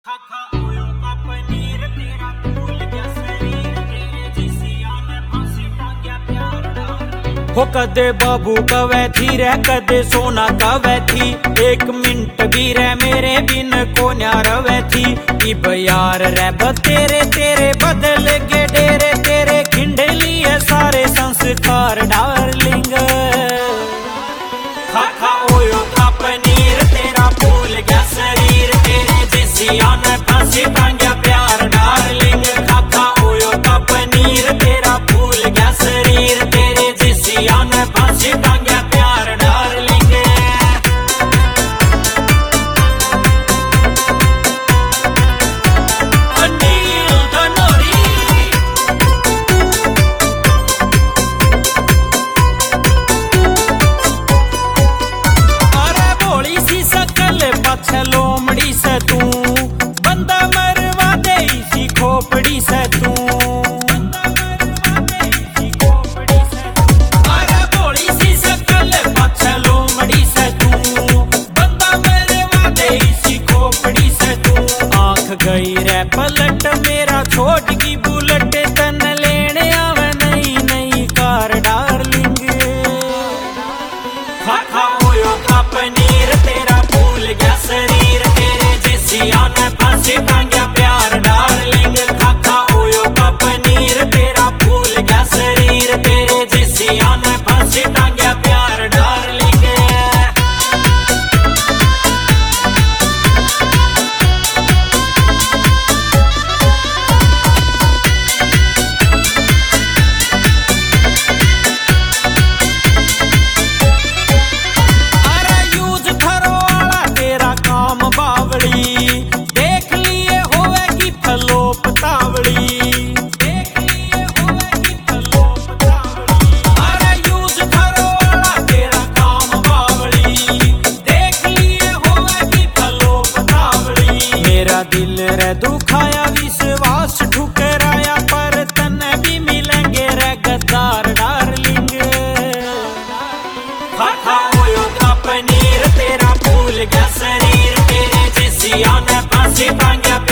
हो कदे बाबू कवे थी रे कदे सोना कवे थी, एक मिनट भी रे मेरे बिन को न्या रवे थी। इब यार रे तेरे तेरे बदल गे डेरे, तेरे खिंडे लिए सारे संस्कार डार्लिंग। खा खा ओयो का पनीर तेरा भूल गया शरीर, तेरे जिसिया ने फांसी टांग्या प्यार डार्लिंग। खा खा ओयो का पनीर तेरा भूल गया शरीर, तेरे जिसिया ने फांसी टांग्या प्यार डार्लिंग। अनिल धनोरी अरे भोली सी सकल पाछे लोमड़ी से तू, बंदा मरवा दे इसी खोपड़ी से तू। अरे भोली सी सकल पाछे लोमड़ी से तू, बंदा मरवा दे इसी खोपड़ी से तू। आंख गई रे पलट मेरा छोट की बुलेट, तन लेने आवे नई नई कार डार्लिंग। खा खा ओयो का पनीर तेरा भूल गया शरीर, तेरे जिसिया ने फांसी टांग्या प्यार डार्लिंग। खा खा ओयो का पनीर तेरा भूल गया शरीर, तेरे जिसिया ने फांसी टांग्या प्यार डार्लिंग। अरे यूज थरो वाला तेरा काम बावली, देख लिए होवेगी फलोप तावली। देख लिए होवेगी फलोप तावली। अरे यूज थरो वाला तेरा काम बावली, देख लिए होवेगी फलोप तावली। मेरा दिल रे दुखाया विश्वास ठुकराया, पर तने भी मिलेंगे रे गद्दार डार्लिंग। खा खा ओयो का पनीर तेरा भूल गया शरीर, तेरे जिसिया ने फांसी टांग्या।